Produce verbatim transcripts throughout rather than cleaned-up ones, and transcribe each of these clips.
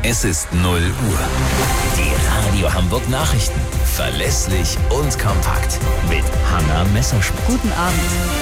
Es ist null Uhr. Die Radio Hamburg Nachrichten. Verlässlich und kompakt. Mit Hanna Messerschmidt. Guten Abend.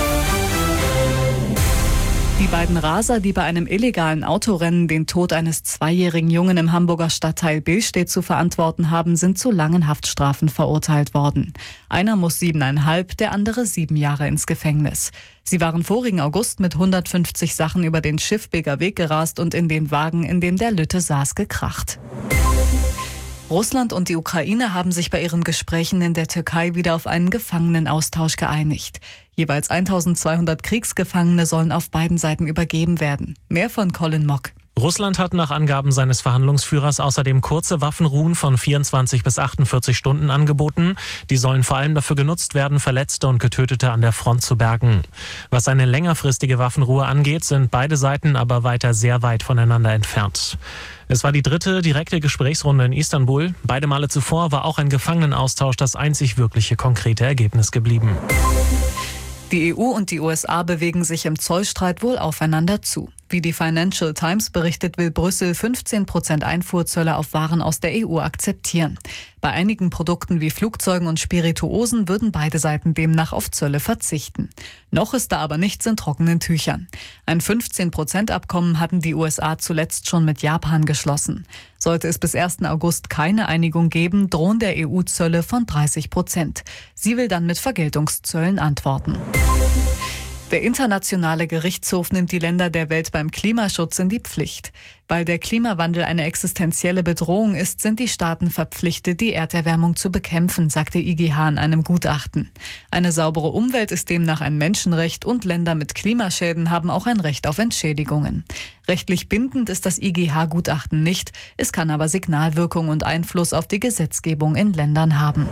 Die beiden Raser, die bei einem illegalen Autorennen den Tod eines zweijährigen Jungen im Hamburger Stadtteil Billstedt zu verantworten haben, sind zu langen Haftstrafen verurteilt worden. Einer muss siebeneinhalb, der andere sieben Jahre ins Gefängnis. Sie waren vorigen August mit hundertfünfzig Sachen über den Schiffbeker Weg gerast und in den Wagen, in dem der Lütte saß, gekracht. Russland und die Ukraine haben sich bei ihren Gesprächen in der Türkei wieder auf einen Gefangenenaustausch geeinigt. Jeweils eintausendzweihundert Kriegsgefangene sollen auf beiden Seiten übergeben werden. Mehr von Colin Mock. Russland hat nach Angaben seines Verhandlungsführers außerdem kurze Waffenruhen von vierundzwanzig bis achtundvierzig Stunden angeboten. Die sollen vor allem dafür genutzt werden, Verletzte und Getötete an der Front zu bergen. Was eine längerfristige Waffenruhe angeht, sind beide Seiten aber weiter sehr weit voneinander entfernt. Es war die dritte direkte Gesprächsrunde in Istanbul. Beide Male zuvor war auch ein Gefangenenaustausch das einzig wirkliche konkrete Ergebnis geblieben. Die E U und die U S A bewegen sich im Zollstreit wohl aufeinander zu. Wie die Financial Times berichtet, will Brüssel fünfzehn Prozent Einfuhrzölle auf Waren aus der E U akzeptieren. Bei einigen Produkten wie Flugzeugen und Spirituosen würden beide Seiten demnach auf Zölle verzichten. Noch ist da aber nichts in trockenen Tüchern. Ein fünfzehn Prozent Abkommen hatten die U S A zuletzt schon mit Japan geschlossen. Sollte es bis ersten August keine Einigung geben, drohen der E U Zölle von dreißig Prozent. Sie will dann mit Vergeltungszöllen antworten. Der Internationale Gerichtshof nimmt die Länder der Welt beim Klimaschutz in die Pflicht. Weil der Klimawandel eine existenzielle Bedrohung ist, sind die Staaten verpflichtet, die Erderwärmung zu bekämpfen, sagte I G H in einem Gutachten. Eine saubere Umwelt ist demnach ein Menschenrecht und Länder mit Klimaschäden haben auch ein Recht auf Entschädigungen. Rechtlich bindend ist das I G H-Gutachten nicht, es kann aber Signalwirkung und Einfluss auf die Gesetzgebung in Ländern haben.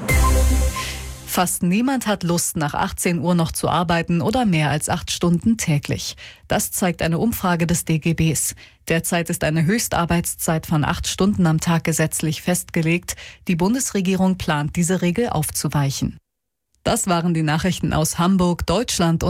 Fast niemand hat Lust, nach achtzehn Uhr noch zu arbeiten oder mehr als acht Stunden täglich. Das zeigt eine Umfrage des D G Bs. Derzeit ist eine Höchstarbeitszeit von acht Stunden am Tag gesetzlich festgelegt. Die Bundesregierung plant, diese Regel aufzuweichen. Das waren die Nachrichten aus Hamburg, Deutschland und